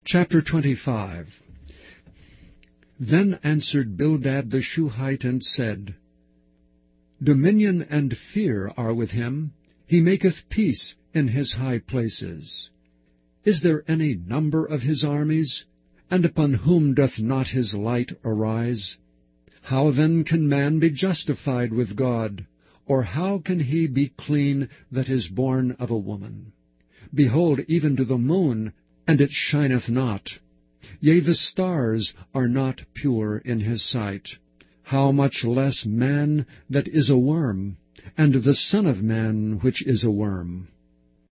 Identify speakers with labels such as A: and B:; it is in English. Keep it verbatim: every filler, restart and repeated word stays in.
A: Chapter twenty-five. Then answered Bildad the Shuhite, and said, Dominion and fear are with him, he maketh peace in his high places. Is there any number of his armies? And upon whom doth not his light arise? How then can man be justified with God? Or how can he be clean that is born of a woman? Behold, even to the moon, and it shineth not. Yea, the stars are not pure in his sight. How much less man that is a worm, and the son of man which is a worm?